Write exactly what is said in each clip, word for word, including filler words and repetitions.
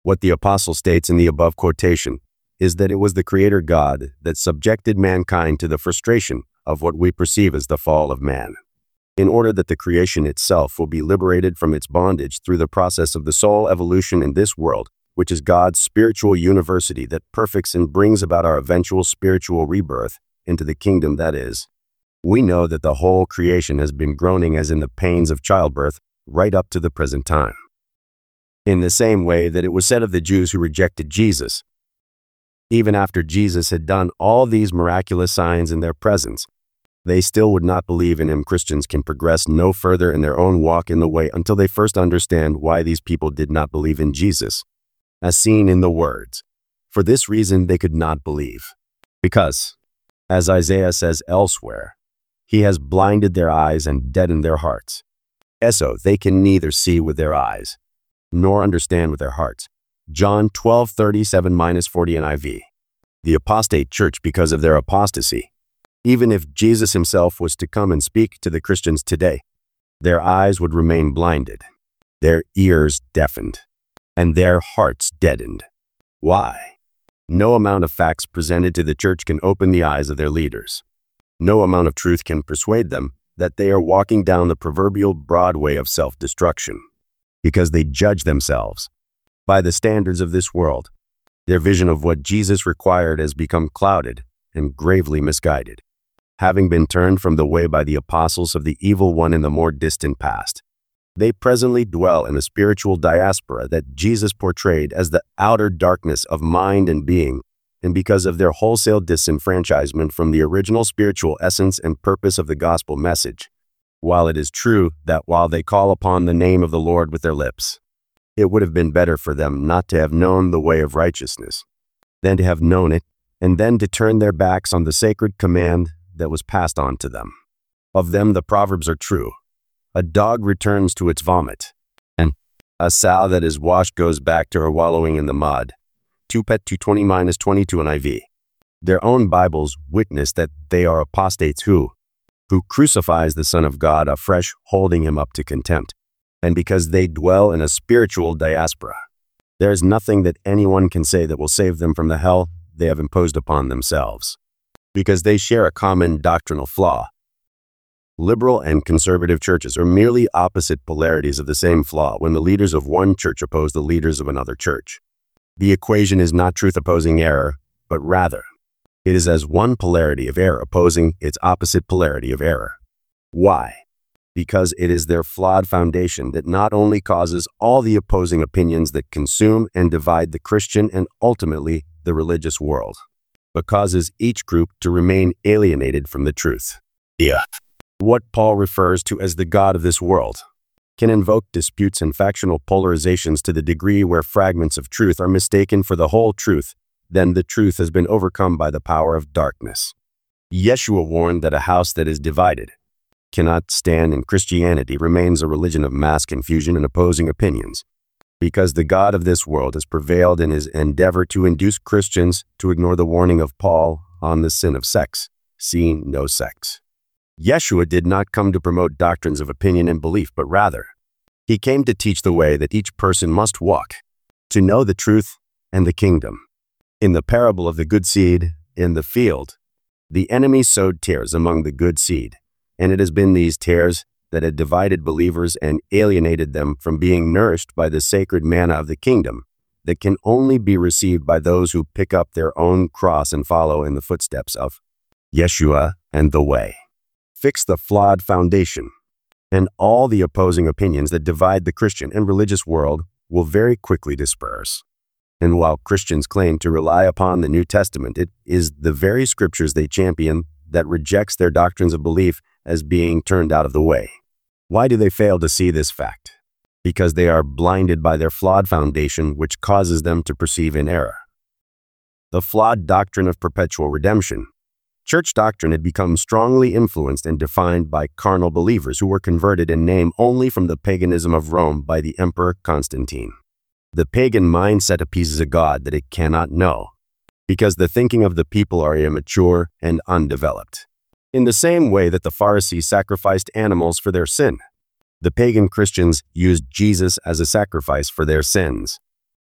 What the apostle states in the above quotation is that it was the Creator God that subjected mankind to the frustration of what we perceive as the fall of man, in order that the creation itself will be liberated from its bondage through the process of the soul evolution in this world, which is God's spiritual university that perfects and brings about our eventual spiritual rebirth into the kingdom that is. We know that the whole creation has been groaning as in the pains of childbirth right up to the present time. In the same way that it was said of the Jews who rejected Jesus, even after Jesus had done all these miraculous signs in their presence, they still would not believe in him. Christians can progress no further in their own walk in the way until they first understand why these people did not believe in Jesus, as seen in the words, "For this reason they could not believe, because, as Isaiah says elsewhere, he has blinded their eyes and deadened their hearts. So they can neither see with their eyes, nor understand with their hearts." John twelve thirty-seven to forty N I V. The apostate church, because of their apostasy, even if Jesus himself was to come and speak to the Christians today, their eyes would remain blinded, their ears deafened, and their hearts deadened. Why? No amount of facts presented to the church can open the eyes of their leaders. No amount of truth can persuade them that they are walking down the proverbial broad way of self-destruction, because they judge themselves by the standards of this world. Their vision of what Jesus required has become clouded and gravely misguided, having been turned from the way by the apostles of the evil one in the more distant past. They presently dwell in a spiritual diaspora that Jesus portrayed as the outer darkness of mind and being, and because of their wholesale disenfranchisement from the original spiritual essence and purpose of the gospel message. While it is true that while they call upon the name of the Lord with their lips, it would have been better for them not to have known the way of righteousness, than to have known it, and then to turn their backs on the sacred command that was passed on to them. Of them the proverbs are true. A dog returns to its vomit, and a sow that is washed goes back to her wallowing in the mud. two Pet two twenty to twenty-two N I V. Their own Bibles witness that they are apostates who, who crucifies the Son of God afresh, holding him up to contempt. And because they dwell in a spiritual diaspora, there is nothing that anyone can say that will save them from the hell they have imposed upon themselves, because they share a common doctrinal flaw. Liberal and conservative churches are merely opposite polarities of the same flaw when the leaders of one church oppose the leaders of another church. The equation is not truth opposing error, but rather, it is as one polarity of error opposing its opposite polarity of error. Why? Because it is their flawed foundation that not only causes all the opposing opinions that consume and divide the Christian and ultimately the religious world, but causes each group to remain alienated from the truth. Yeah. What Paul refers to as the God of this world can invoke disputes and factional polarizations to the degree where fragments of truth are mistaken for the whole truth. Then the truth has been overcome by the power of darkness. Yeshua warned that a house that is divided cannot stand, and Christianity remains a religion of mass confusion and opposing opinions, because the God of this world has prevailed in his endeavor to induce Christians to ignore the warning of Paul on the sin of sex, seeing no sex. Yeshua did not come to promote doctrines of opinion and belief, but rather, he came to teach the way that each person must walk, to know the truth and the kingdom. In the parable of the good seed in the field, the enemy sowed tares among the good seed, and it has been these tares that had divided believers and alienated them from being nourished by the sacred manna of the kingdom that can only be received by those who pick up their own cross and follow in the footsteps of Yeshua and the way. Fix the flawed foundation, and all the opposing opinions that divide the Christian and religious world will very quickly disperse. And while Christians claim to rely upon the New Testament, it is the very scriptures they champion that rejects their doctrines of belief as being turned out of the way. Why do they fail to see this fact? Because they are blinded by their flawed foundation, which causes them to perceive in error. The flawed doctrine of perpetual redemption. Church doctrine had become strongly influenced and defined by carnal believers who were converted in name only from the paganism of Rome by the Emperor Constantine. The pagan mindset appeases a God that it cannot know, because the thinking of the people are immature and undeveloped. In the same way that the Pharisees sacrificed animals for their sin, the pagan Christians used Jesus as a sacrifice for their sins.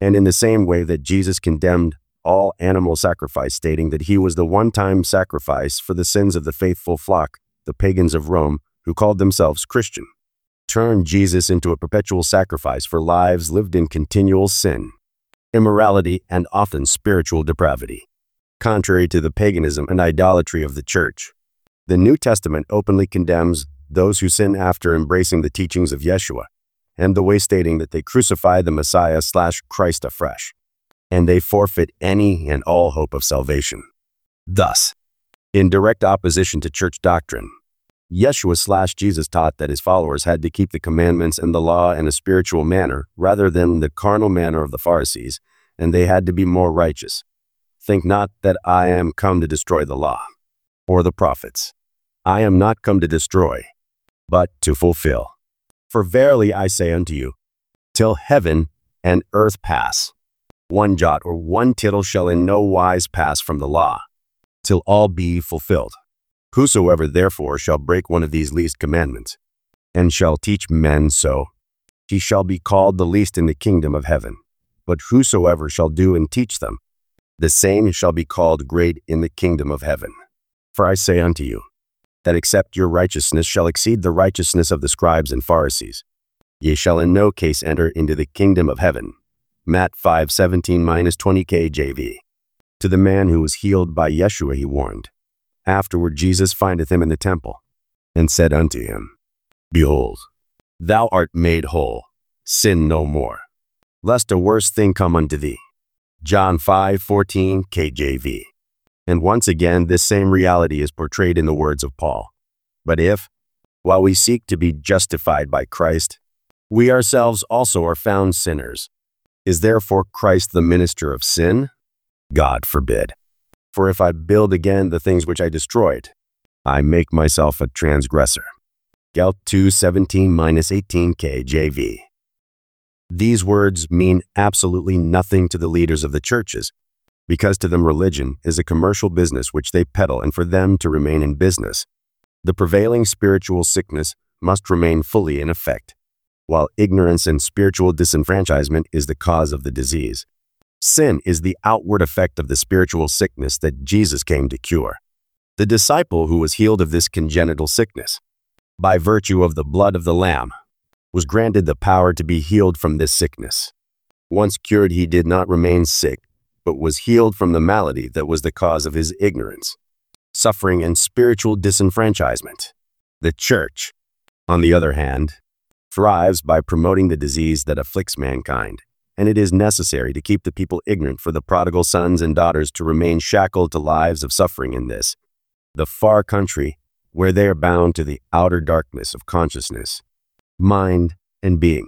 And in the same way that Jesus condemned all animal sacrifice, stating that he was the one-time sacrifice for the sins of the faithful flock, the pagans of Rome, who called themselves Christian, turned Jesus into a perpetual sacrifice for lives lived in continual sin, immorality, and often spiritual depravity. Contrary to the paganism and idolatry of the church, the New Testament openly condemns those who sin after embracing the teachings of Yeshua, and the way stating that they crucify the Messiah slash Christ afresh, and they forfeit any and all hope of salvation. Thus, in direct opposition to church doctrine, Yeshua slash Jesus taught that his followers had to keep the commandments and the law in a spiritual manner rather than the carnal manner of the Pharisees, and they had to be more righteous. Think not that I am come to destroy the law or the prophets. I am not come to destroy, but to fulfill. For verily I say unto you, till heaven and earth pass, one jot or one tittle shall in no wise pass from the law, till all be fulfilled. Whosoever therefore shall break one of these least commandments, and shall teach men so, he shall be called the least in the kingdom of heaven. But whosoever shall do and teach them, the same shall be called great in the kingdom of heaven. For I say unto you, that except your righteousness shall exceed the righteousness of the scribes and Pharisees, ye shall in no case enter into the kingdom of heaven. Matt five seventeen to twenty K J V. To the man who was healed by Yeshua he warned. Afterward Jesus findeth him in the temple, and said unto him, Behold, thou art made whole, sin no more, lest a worse thing come unto thee. John five fourteen K J V. And once again, this same reality is portrayed in the words of Paul. But if, while we seek to be justified by Christ, we ourselves also are found sinners, is therefore Christ the minister of sin? God forbid. For if I build again the things which I destroyed, I make myself a transgressor. Gal two seventeen to eighteen K J V. These words mean absolutely nothing to the leaders of the churches, because to them religion is a commercial business which they peddle, and for them to remain in business, the prevailing spiritual sickness must remain fully in effect, while ignorance and spiritual disenfranchisement is the cause of the disease. Sin is the outward effect of the spiritual sickness that Jesus came to cure. The disciple who was healed of this congenital sickness, by virtue of the blood of the Lamb, was granted the power to be healed from this sickness. Once cured, he did not remain sick, but was healed from the malady that was the cause of his ignorance, suffering, and spiritual disenfranchisement. The church, on the other hand, thrives by promoting the disease that afflicts mankind, and it is necessary to keep the people ignorant for the prodigal sons and daughters to remain shackled to lives of suffering in this, the far country, where they are bound to the outer darkness of consciousness, mind, and being.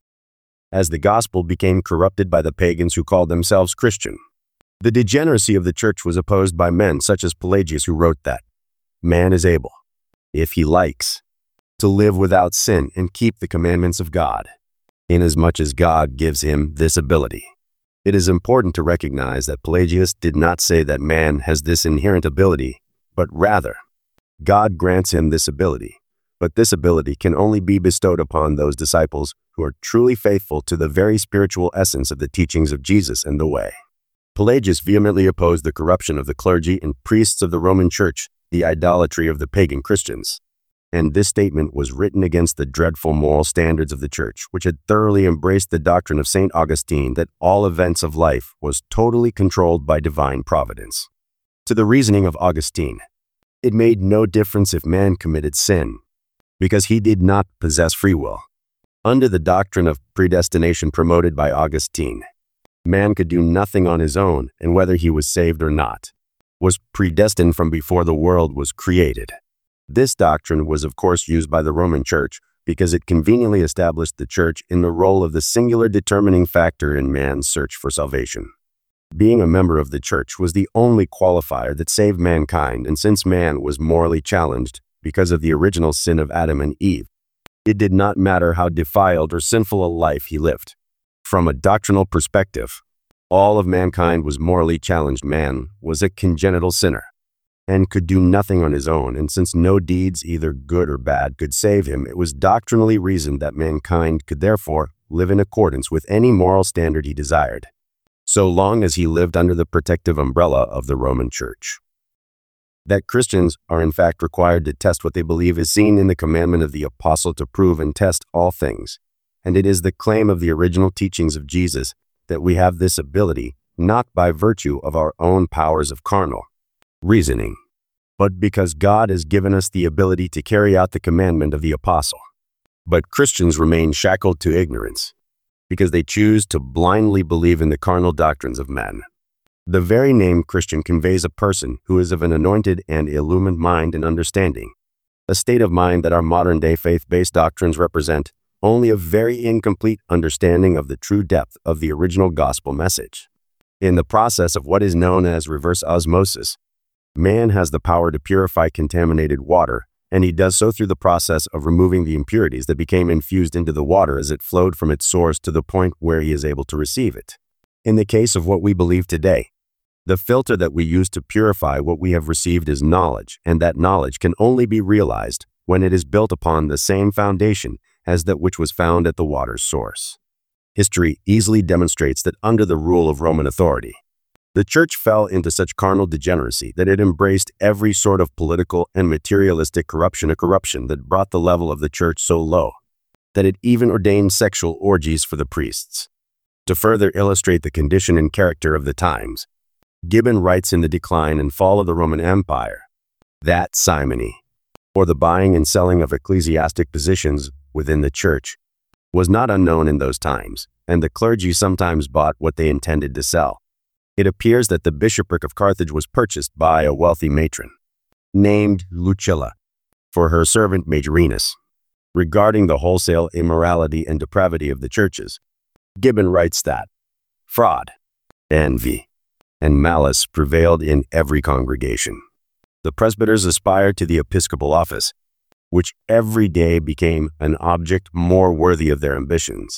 As the gospel became corrupted by the pagans who called themselves Christian, the degeneracy of the church was opposed by men such as Pelagius, who wrote that man is able, if he likes, to live without sin and keep the commandments of God, inasmuch as God gives him this ability. It is important to recognize that Pelagius did not say that man has this inherent ability, but rather, God grants him this ability. But this ability can only be bestowed upon those disciples who are truly faithful to the very spiritual essence of the teachings of Jesus and the way. Pelagius vehemently opposed the corruption of the clergy and priests of the Roman Church, the idolatry of the pagan Christians. And this statement was written against the dreadful moral standards of the Church, which had thoroughly embraced the doctrine of Saint Augustine that all events of life was totally controlled by divine providence. To the reasoning of Augustine, it made no difference if man committed sin, because he did not possess free will. Under the doctrine of predestination promoted by Augustine, man could do nothing on his own, and whether he was saved or not, was predestined from before the world was created. This doctrine was of course used by the Roman Church because it conveniently established the Church in the role of the singular determining factor in man's search for salvation. Being a member of the Church was the only qualifier that saved mankind, and since man was morally challenged because of the original sin of Adam and Eve, it did not matter how defiled or sinful a life he lived. From a doctrinal perspective, all of mankind was morally challenged. Man was a congenital sinner and could do nothing on his own, and since no deeds, either good or bad, could save him, it was doctrinally reasoned that mankind could therefore live in accordance with any moral standard he desired, so long as he lived under the protective umbrella of the Roman Church. That Christians are in fact required to test what they believe is seen in the commandment of the apostle to prove and test all things, and it is the claim of the original teachings of Jesus that we have this ability not by virtue of our own powers of carnal reasoning, but because God has given us the ability to carry out the commandment of the apostle. But Christians remain shackled to ignorance because they choose to blindly believe in the carnal doctrines of men. The very name Christian conveys a person who is of an anointed and illumined mind and understanding, a state of mind that our modern-day faith-based doctrines represent only a very incomplete understanding of the true depth of the original gospel message. In the process of what is known as reverse osmosis, man has the power to purify contaminated water, and he does so through the process of removing the impurities that became infused into the water as it flowed from its source to the point where he is able to receive it. In the case of what we believe today, the filter that we use to purify what we have received is knowledge, and that knowledge can only be realized when it is built upon the same foundation as that which was found at the water's source. History easily demonstrates that under the rule of Roman authority, the church fell into such carnal degeneracy that it embraced every sort of political and materialistic corruption, a corruption that brought the level of the church so low that it even ordained sexual orgies for the priests. To further illustrate the condition and character of the times, Gibbon writes in The Decline and Fall of the Roman Empire that simony, or the buying and selling of ecclesiastic positions within the church, was not unknown in those times, and the clergy sometimes bought what they intended to sell. It appears that the bishopric of Carthage was purchased by a wealthy matron, named Lucilla, for her servant Majorinus. Regarding the wholesale immorality and depravity of the churches, Gibbon writes that fraud, envy, and malice prevailed in every congregation. The presbyters aspired to the episcopal office, which every day became an object more worthy of their ambitions.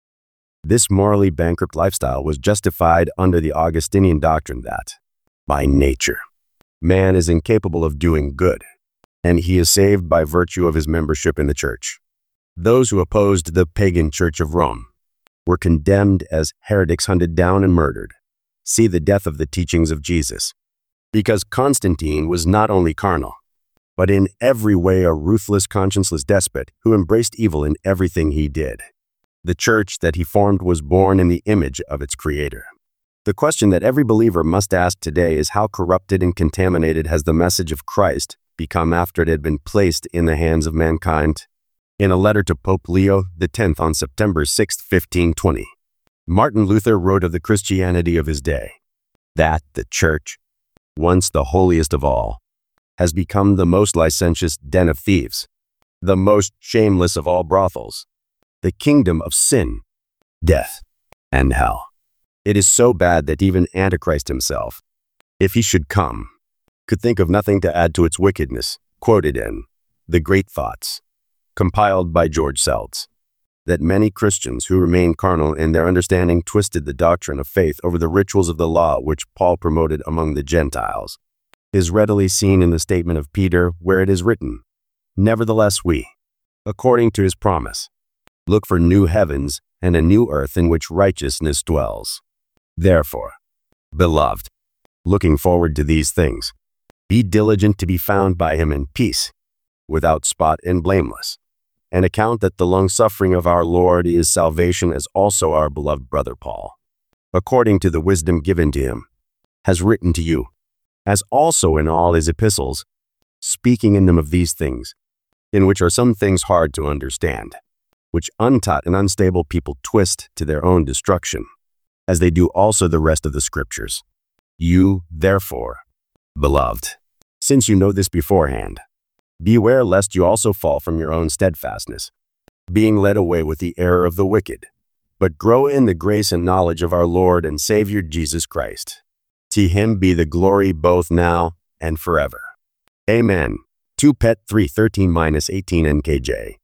This morally bankrupt lifestyle was justified under the Augustinian doctrine that, by nature, man is incapable of doing good, and he is saved by virtue of his membership in the church. Those who opposed the pagan Church of Rome were condemned as heretics, hunted down and murdered. See the death of the teachings of Jesus. Because Constantine was not only carnal, but in every way a ruthless, conscienceless despot who embraced evil in everything he did. The church that he formed was born in the image of its creator. The question that every believer must ask today is how corrupted and contaminated has the message of Christ become after it had been placed in the hands of mankind? In a letter to Pope Leo the tenth on September sixth, fifteen twenty, Martin Luther wrote of the Christianity of his day that the church, once the holiest of all, has become the most licentious den of thieves, the most shameless of all brothels, the kingdom of sin, death, and hell. It is so bad that even Antichrist himself, if he should come, could think of nothing to add to its wickedness. Quoted in The Great Thoughts, compiled by George Seltz, that many Christians who remain carnal in their understanding twisted the doctrine of faith over the rituals of the law which Paul promoted among the Gentiles, is readily seen in the statement of Peter where it is written, "Nevertheless we, according to his promise, look for new heavens and a new earth in which righteousness dwells. Therefore, beloved, looking forward to these things, be diligent to be found by him in peace, without spot and blameless, and account that the long-suffering of our Lord is salvation, as also our beloved brother Paul, according to the wisdom given to him, has written to you, as also in all his epistles, speaking in them of these things, in which are some things hard to understand, which untaught and unstable people twist to their own destruction, as they do also the rest of the Scriptures. You, therefore, beloved, since you know this beforehand, beware lest you also fall from your own steadfastness, being led away with the error of the wicked, but grow in the grace and knowledge of our Lord and Savior Jesus Christ. To him be the glory both now and forever. Amen. two Pet three thirteen eighteen N K J.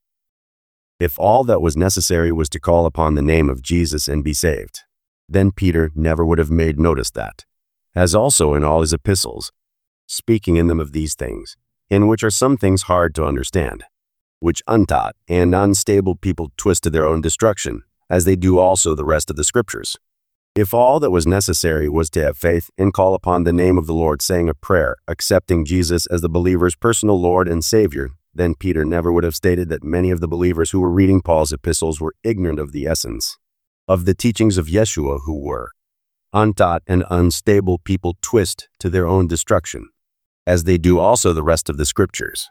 If all that was necessary was to call upon the name of Jesus and be saved, then Peter never would have made notice that, as also in all his epistles, speaking in them of these things, in which are some things hard to understand, which untaught and unstable people twist to their own destruction, as they do also the rest of the Scriptures. If all that was necessary was to have faith and call upon the name of the Lord, saying a prayer, accepting Jesus as the believer's personal Lord and Savior, then Peter never would have stated that many of the believers who were reading Paul's epistles were ignorant of the essence of the teachings of Yeshua, who were untaught and unstable people twist to their own destruction, as they do also the rest of the Scriptures.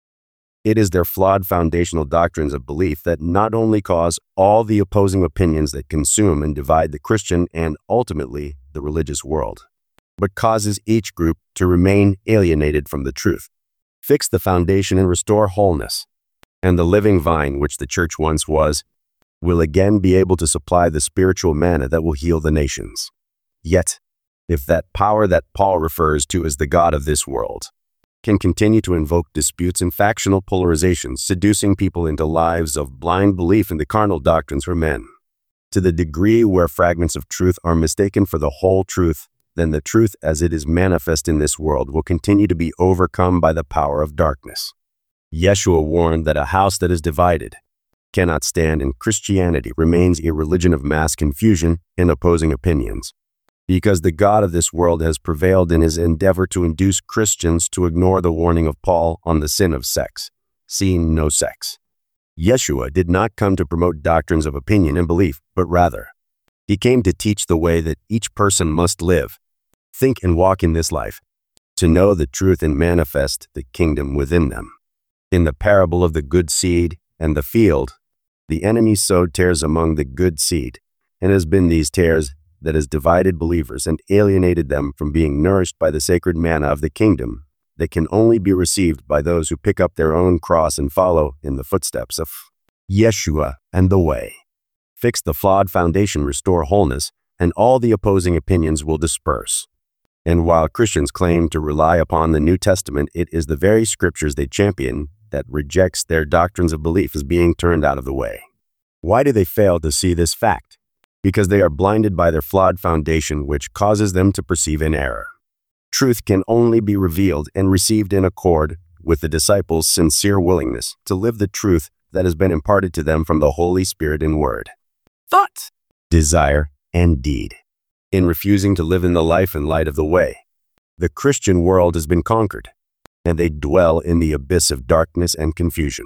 It is their flawed foundational doctrines of belief that not only cause all the opposing opinions that consume and divide the Christian and ultimately the religious world, but causes each group to remain alienated from the truth. Fix the foundation and restore wholeness, and the living vine which the church once was will again be able to supply the spiritual manna that will heal the nations. Yet, if that power that Paul refers to as the God of this world can continue to invoke disputes and factional polarizations, seducing people into lives of blind belief in the carnal doctrines for men, to the degree where fragments of truth are mistaken for the whole truth, then the truth as it is manifest in this world will continue to be overcome by the power of darkness. Yeshua warned that a house that is divided cannot stand, and Christianity remains a religion of mass confusion and opposing opinions, because the God of this world has prevailed in his endeavor to induce Christians to ignore the warning of Paul on the sin of sex, seeing no sex. Yeshua did not come to promote doctrines of opinion and belief, but rather, he came to teach the way that each person must live, think and walk in this life, to know the truth and manifest the kingdom within them. In the parable of the good seed and the field, the enemy sowed tares among the good seed, and it has been these tares that has divided believers and alienated them from being nourished by the sacred manna of the kingdom that can only be received by those who pick up their own cross and follow in the footsteps of Yeshua and the way. Fix the flawed foundation, restore wholeness, and all the opposing opinions will disperse. And while Christians claim to rely upon the New Testament, it is the very Scriptures they champion that rejects their doctrines of belief as being turned out of the way. Why do they fail to see this fact? Because they are blinded by their flawed foundation, which causes them to perceive in error. Truth can only be revealed and received in accord with the disciples' sincere willingness to live the truth that has been imparted to them from the Holy Spirit in word, thought, desire, and deed. In refusing to live in the life and light of the way, the Christian world has been conquered, and they dwell in the abyss of darkness and confusion.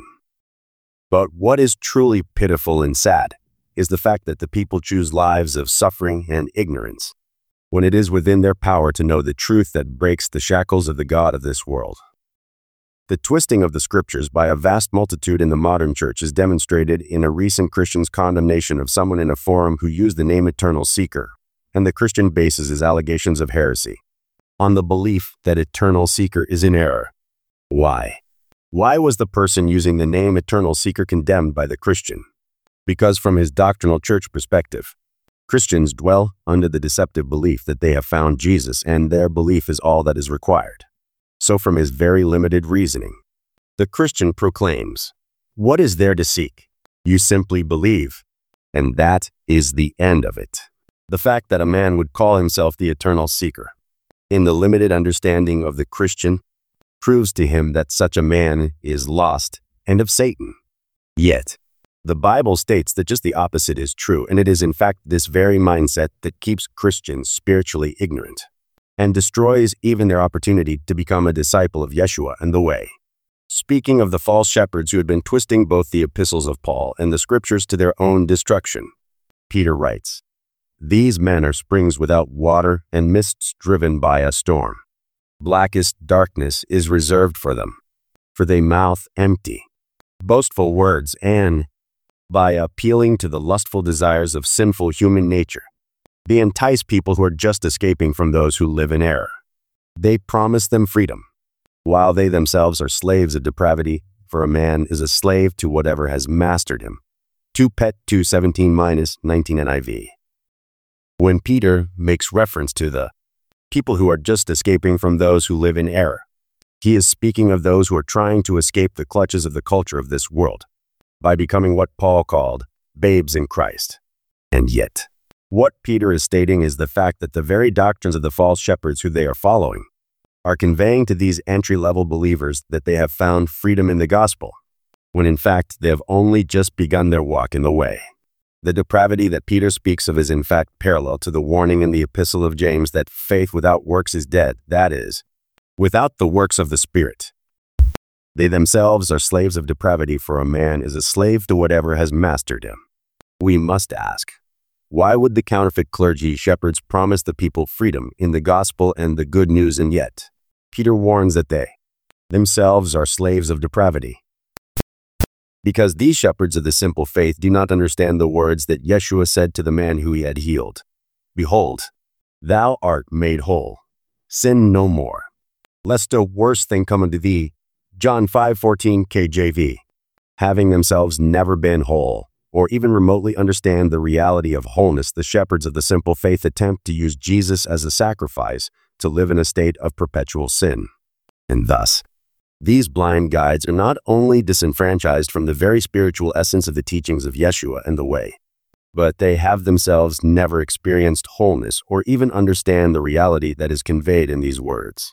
But what is truly pitiful and sad is the fact that the people choose lives of suffering and ignorance, when it is within their power to know the truth that breaks the shackles of the God of this world. The twisting of the Scriptures by a vast multitude in the modern church is demonstrated in a recent Christian's condemnation of someone in a forum who used the name Eternal Seeker, and the Christian bases his allegations of heresy on the belief that Eternal Seeker is in error. Why? Why was the person using the name Eternal Seeker condemned by the Christian? Because from his doctrinal church perspective, Christians dwell under the deceptive belief that they have found Jesus and their belief is all that is required. So from his very limited reasoning, the Christian proclaims, "What is there to seek? You simply believe, and that is the end of it." The fact that a man would call himself the Eternal Seeker, in the limited understanding of the Christian, proves to him that such a man is lost and of Satan. Yet, the Bible states that just the opposite is true, and it is in fact this very mindset that keeps Christians spiritually ignorant and destroys even their opportunity to become a disciple of Yeshua and the way. Speaking of the false shepherds who had been twisting both the epistles of Paul and the Scriptures to their own destruction, Peter writes, "These men are springs without water and mists driven by a storm. Blackest darkness is reserved for them, for they mouth empty, boastful words, and by appealing to the lustful desires of sinful human nature, they entice people who are just escaping from those who live in error. They promise them freedom, while they themselves are slaves of depravity, for a man is a slave to whatever has mastered him." two Pet two seventeen nineteen N I V. When Peter makes reference to the people who are just escaping from those who live in error, he is speaking of those who are trying to escape the clutches of the culture of this world by becoming what Paul called babes in Christ. And yet, what Peter is stating is the fact that the very doctrines of the false shepherds who they are following are conveying to these entry-level believers that they have found freedom in the gospel, when in fact they have only just begun their walk in the way. The depravity that Peter speaks of is in fact parallel to the warning in the Epistle of James that faith without works is dead, that is, without the works of the Spirit. They themselves are slaves of depravity, for a man is a slave to whatever has mastered him. We must ask, why would the counterfeit clergy shepherds promise the people freedom in the gospel and the good news, and yet Peter warns that they themselves are slaves of depravity? Because these shepherds of the simple faith do not understand the words that Yeshua said to the man who he had healed. Behold, thou art made whole. Sin no more, lest a worse thing come unto thee. John five fourteen K J V. Having themselves never been whole, or even remotely understand the reality of wholeness, the shepherds of the simple faith attempt to use Jesus as a sacrifice to live in a state of perpetual sin. And thus, these blind guides are not only disenfranchised from the very spiritual essence of the teachings of Yeshua and the way, but they have themselves never experienced wholeness or even understand the reality that is conveyed in these words.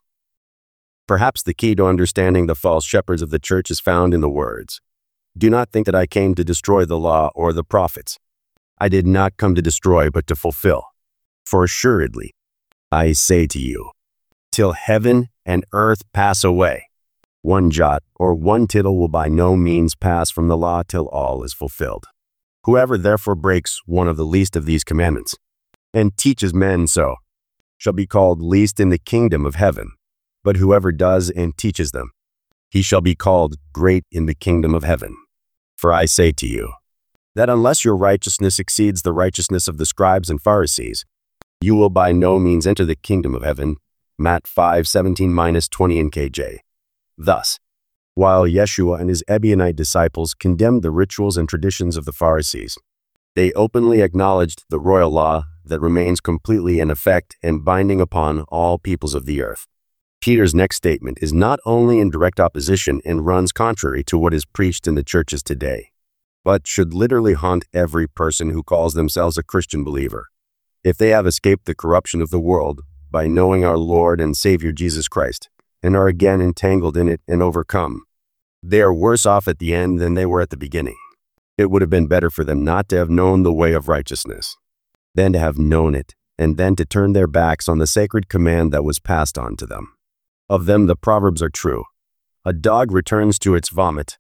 Perhaps the key to understanding the false shepherds of the church is found in the words, "Do not think that I came to destroy the law or the prophets. I did not come to destroy, but to fulfill. For assuredly, I say to you, till heaven and earth pass away, one jot or one tittle will by no means pass from the law till all is fulfilled. Whoever therefore breaks one of the least of these commandments, and teaches men so, shall be called least in the kingdom of heaven. But whoever does and teaches them, he shall be called great in the kingdom of heaven. For I say to you, that unless your righteousness exceeds the righteousness of the scribes and Pharisees, you will by no means enter the kingdom of heaven." Matt five seventeen to twenty in K J. Thus, while Yeshua and his Ebionite disciples condemned the rituals and traditions of the Pharisees, they openly acknowledged the royal law that remains completely in effect and binding upon all peoples of the earth. Peter's next statement is not only in direct opposition and runs contrary to what is preached in the churches today, but should literally haunt every person who calls themselves a Christian believer. If they have escaped the corruption of the world by knowing our Lord and Savior Jesus Christ, and are again entangled in it and overcome, they are worse off at the end than they were at the beginning. It would have been better for them not to have known the way of righteousness, than to have known it, and then to turn their backs on the sacred command that was passed on to them. Of them the proverbs are true. A dog returns to its vomit.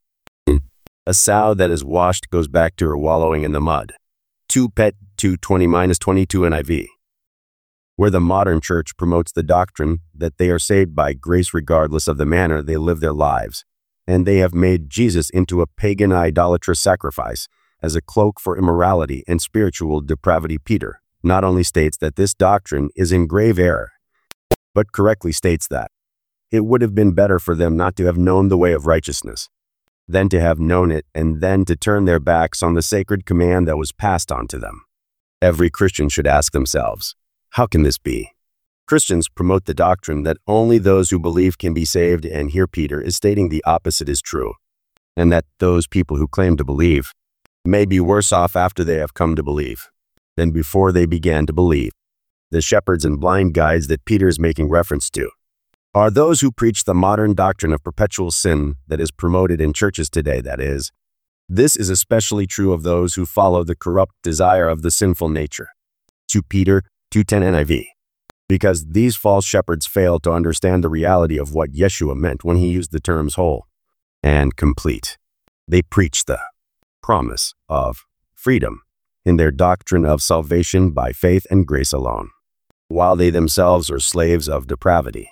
A sow that is washed goes back to her wallowing in the mud. two Pet two twenty to twenty-two N I V. Where the modern church promotes the doctrine that they are saved by grace regardless of the manner they live their lives, and they have made Jesus into a pagan idolatrous sacrifice as a cloak for immorality and spiritual depravity, Peter not only states that this doctrine is in grave error, but correctly states that it would have been better for them not to have known the way of righteousness, than to have known it and then to turn their backs on the sacred command that was passed on to them. Every Christian should ask themselves, how can this be? Christians promote the doctrine that only those who believe can be saved, and here Peter is stating the opposite is true, and that those people who claim to believe may be worse off after they have come to believe than before they began to believe. The shepherds and blind guides that Peter is making reference to are those who preach the modern doctrine of perpetual sin that is promoted in churches today, that is. This is especially true of those who follow the corrupt desire of the sinful nature. two Peter two ten N I V. Because these false shepherds fail to understand the reality of what Yeshua meant when he used the terms whole and complete. They preach the promise of freedom in their doctrine of salvation by faith and grace alone, while they themselves are slaves of depravity,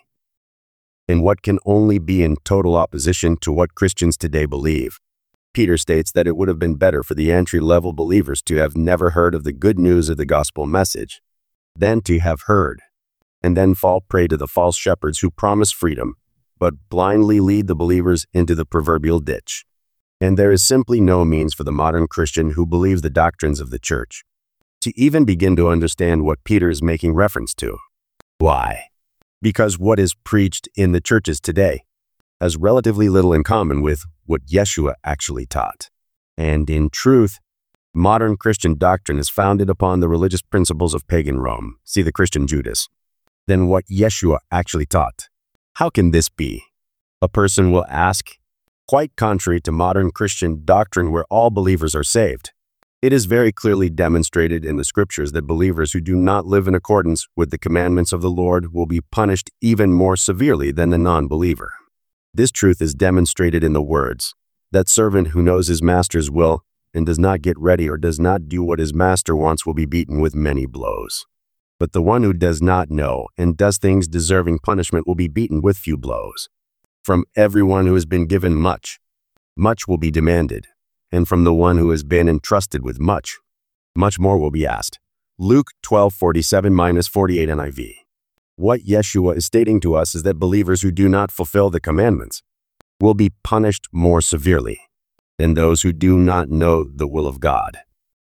in what can only be in total opposition to what Christians today believe. Peter states that it would have been better for the entry-level believers to have never heard of the good news of the gospel message than to have heard and then fall prey to the false shepherds who promise freedom but blindly lead the believers into the proverbial ditch. And there is simply no means for the modern Christian who believes the doctrines of the church to even begin to understand what Peter is making reference to. Why? Because what is preached in the churches today has relatively little in common with what Yeshua actually taught. And in truth, modern Christian doctrine is founded upon the religious principles of pagan Rome, see the Christian Judas, than what Yeshua actually taught. How can this be? A person will ask. Quite contrary to modern Christian doctrine where all believers are saved, It is very clearly demonstrated in the scriptures that believers who do not live in accordance with the commandments of the Lord will be punished even more severely than the non-believer. This truth is demonstrated in the words, "That servant who knows his master's will and does not get ready or does not do what his master wants will be beaten with many blows. But the one who does not know and does things deserving punishment will be beaten with few blows. From everyone who has been given much, much will be demanded, and from the one who has been entrusted with much, much more will be asked." Luke twelve forty-seven to forty-eight N I V. What Yeshua is stating to us is that believers who do not fulfill the commandments will be punished more severely than those who do not know the will of God.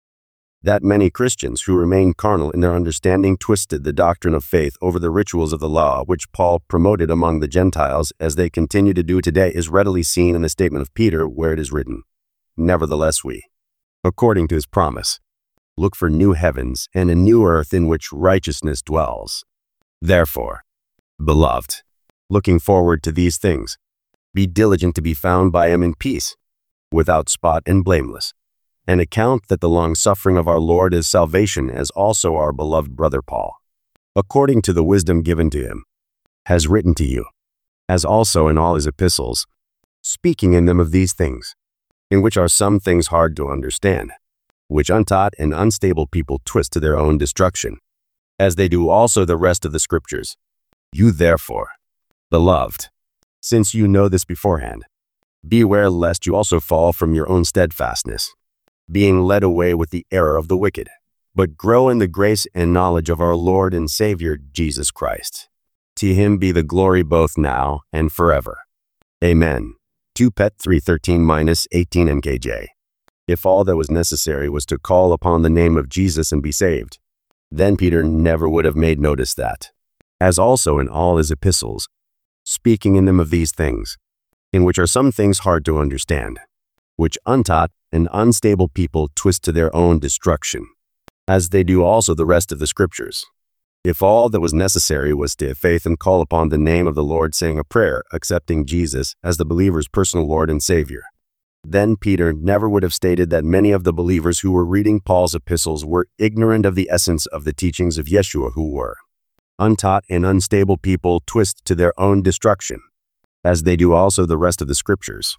That many Christians who remain carnal in their understanding twisted the doctrine of faith over the rituals of the law, which Paul promoted among the Gentiles as they continue to do today, is readily seen in the statement of Peter where it is written, "Nevertheless we, according to his promise, look for new heavens and a new earth in which righteousness dwells. Therefore, beloved, looking forward to these things, be diligent to be found by him in peace, without spot and blameless, and account that the long-suffering of our Lord is salvation, as also our beloved brother Paul, according to the wisdom given to him, has written to you, as also in all his epistles, speaking in them of these things, in which are some things hard to understand, which untaught and unstable people twist to their own destruction, as they do also the rest of the scriptures. You therefore, beloved, since you know this beforehand, beware lest you also fall from your own steadfastness, being led away with the error of the wicked, but grow in the grace and knowledge of our Lord and Savior Jesus Christ. To him be the glory both now and forever. Amen. two Pet three thirteen to eighteen N K J. If all that was necessary was to call upon the name of Jesus and be saved, then Peter never would have made notice that, as also in all his epistles, speaking in them of these things, in which are some things hard to understand, which untaught and unstable people twist to their own destruction, as they do also the rest of the scriptures. If all that was necessary was to have faith and call upon the name of the Lord, saying a prayer, accepting Jesus as the believer's personal Lord and Savior, then Peter never would have stated that many of the believers who were reading Paul's epistles were ignorant of the essence of the teachings of Yeshua, who were untaught and unstable people twist to their own destruction, as they do also the rest of the scriptures.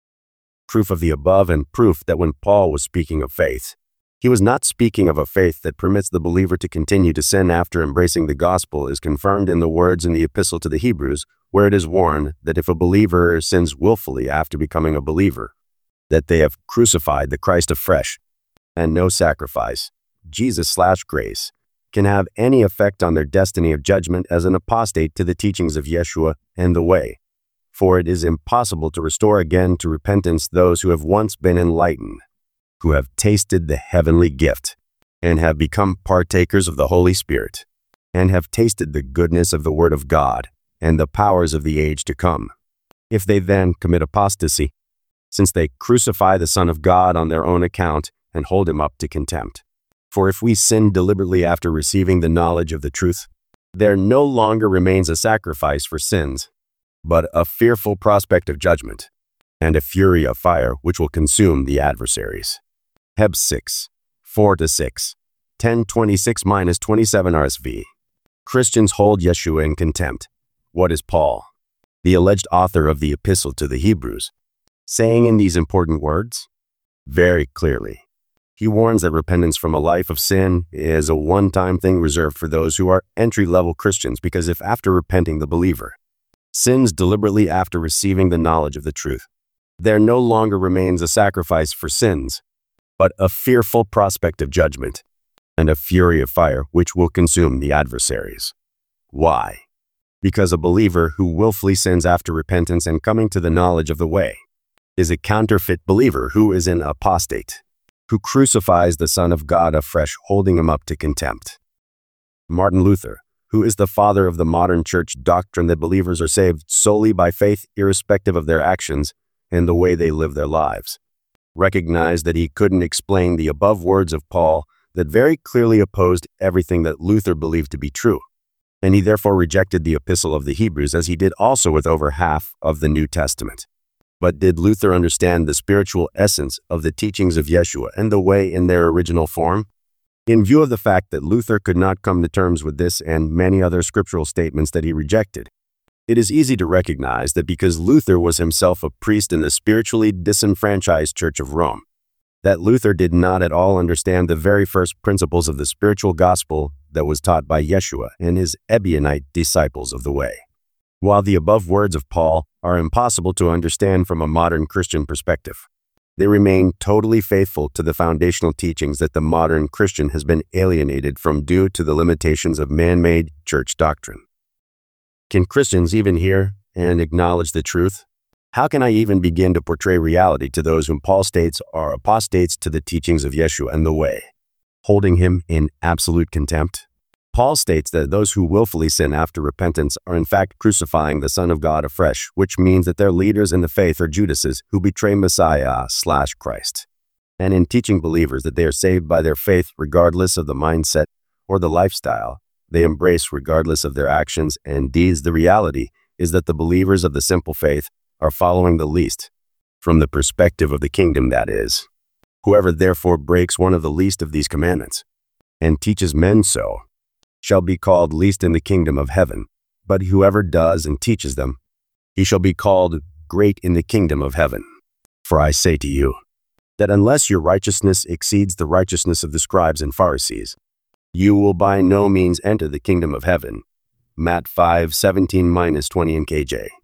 Proof of the above, and proof that when Paul was speaking of faith, he was not speaking of a faith that permits the believer to continue to sin after embracing the gospel, is confirmed in the words in the epistle to the Hebrews, where it is warned that if a believer sins willfully after becoming a believer, that they have crucified the Christ afresh, and no sacrifice, Jesus slash grace, can have any effect on their destiny of judgment as an apostate to the teachings of Yeshua and the way. For it is impossible to restore again to repentance those who have once been enlightened, who have tasted the heavenly gift, and have become partakers of the Holy Spirit, and have tasted the goodness of the Word of God and the powers of the age to come. If they then commit apostasy, since they crucify the Son of God on their own account and hold him up to contempt. For if we sin deliberately after receiving the knowledge of the truth, there no longer remains a sacrifice for sins, but a fearful prospect of judgment, and a fury of fire which will consume the adversaries. Heb six, four to six, ten twenty-six to twenty-seven R S V. Christians hold Yeshua in contempt. What is Paul, the alleged author of the epistle to the Hebrews, saying in these important words? Very clearly, he warns that repentance from a life of sin is a one-time thing reserved for those who are entry-level Christians, because if after repenting the believer sins deliberately after receiving the knowledge of the truth, there no longer remains a sacrifice for sins, but a fearful prospect of judgment and a fury of fire which will consume the adversaries. Why? Because a believer who willfully sins after repentance and coming to the knowledge of the way is a counterfeit believer who is an apostate, who crucifies the Son of God afresh, holding him up to contempt. Martin Luther, who is the father of the modern church doctrine that believers are saved solely by faith irrespective of their actions and the way they live their lives, recognized that he couldn't explain the above words of Paul that very clearly opposed everything that Luther believed to be true, and he therefore rejected the epistle of the Hebrews, as he did also with over half of the New Testament. But did Luther understand the spiritual essence of the teachings of Yeshua and the way in their original form? In view of the fact that Luther could not come to terms with this and many other scriptural statements that he rejected, it is easy to recognize that because Luther was himself a priest in the spiritually disenfranchised Church of Rome, that Luther did not at all understand the very first principles of the spiritual gospel that was taught by Yeshua and his Ebionite disciples of the way. While the above words of Paul are impossible to understand from a modern Christian perspective, they remain totally faithful to the foundational teachings that the modern Christian has been alienated from due to the limitations of man-made church doctrine. Can Christians even hear and acknowledge the truth? How can I even begin to portray reality to those whom Paul states are apostates to the teachings of Yeshua and the way, holding him in absolute contempt? Paul states that those who willfully sin after repentance are in fact crucifying the Son of God afresh, which means that their leaders in the faith are Judases who betray Messiah slash Christ. And in teaching believers that they are saved by their faith regardless of the mindset or the lifestyle they embrace regardless of their actions and deeds, the reality is that the believers of the simple faith are following the least, from the perspective of the kingdom, that is. Whoever therefore breaks one of the least of these commandments and teaches men so, shall be called least in the kingdom of heaven, but whoever does and teaches them, he shall be called great in the kingdom of heaven. For I say to you, that unless your righteousness exceeds the righteousness of the scribes and Pharisees, you will by no means enter the kingdom of heaven. Matt five seventeen to twenty in K J.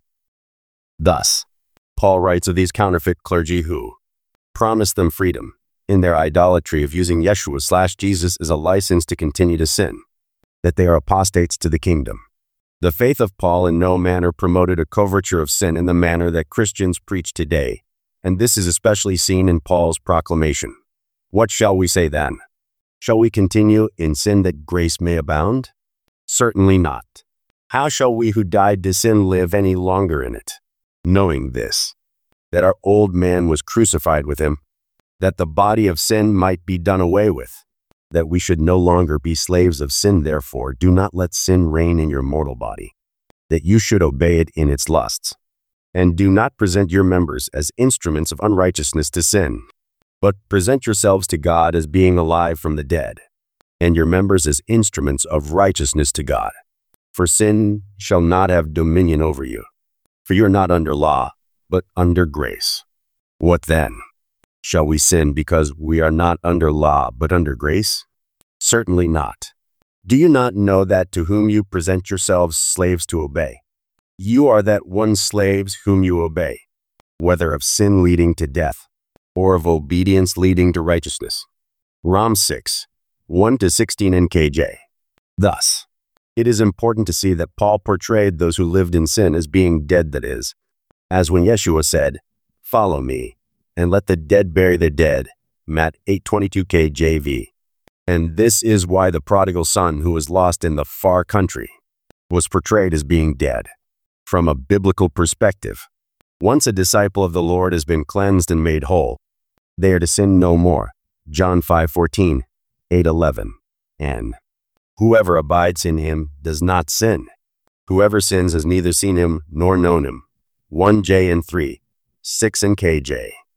Thus, Paul writes of these counterfeit clergy who promise them freedom in their idolatry of using Yeshua slash Jesus as a license to continue to sin, that they are apostates to the kingdom. The faith of Paul in no manner promoted a coverture of sin in the manner that Christians preach today, and this is especially seen in Paul's proclamation. What shall we say then? Shall we continue in sin that grace may abound? Certainly not. How shall we who died to sin live any longer in it? Knowing this, that our old man was crucified with him, that the body of sin might be done away with, that we should no longer be slaves of sin. Therefore, do not let sin reign in your mortal body, that you should obey it in its lusts. And do not present your members as instruments of unrighteousness to sin, but present yourselves to God as being alive from the dead, and your members as instruments of righteousness to God. For sin shall not have dominion over you, for you are not under law, but under grace. What then? Shall we sin because we are not under law, but under grace? Certainly not. Do you not know that to whom you present yourselves slaves to obey, you are that one slaves whom you obey, whether of sin leading to death, or of obedience leading to righteousness? Rom six, one to sixteen in K J. Thus, it is important to see that Paul portrayed those who lived in sin as being dead, that is, as when Yeshua said, "Follow me, and let the dead bury their dead," Matt eight twenty-two K J V. And this is why the prodigal son who was lost in the far country was portrayed as being dead. From a biblical perspective, once a disciple of the Lord has been cleansed and made whole, they are to sin no more. John five fourteen, eight eleven. And whoever abides in him does not sin. Whoever sins has neither seen him nor known him. one J and three, six in K J.